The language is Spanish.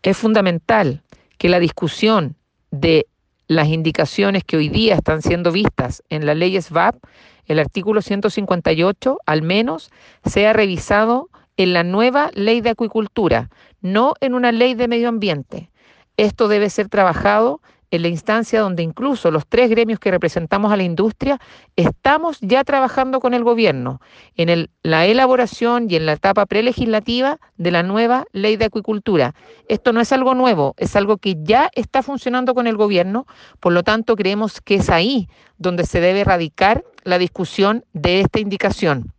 Es fundamental que la discusión de las indicaciones que hoy día están siendo vistas en la ley SVAP, el artículo 158, al menos, sea revisado en la nueva ley de acuicultura, no en una ley de medio ambiente. Esto debe ser trabajado en la instancia donde incluso los tres gremios que representamos a la industria estamos ya trabajando con el gobierno en la elaboración y en la etapa prelegislativa de la nueva ley de acuicultura. Esto no es algo nuevo, es algo que ya está funcionando con el gobierno, por lo tanto creemos que es ahí donde se debe radicar la discusión de esta indicación.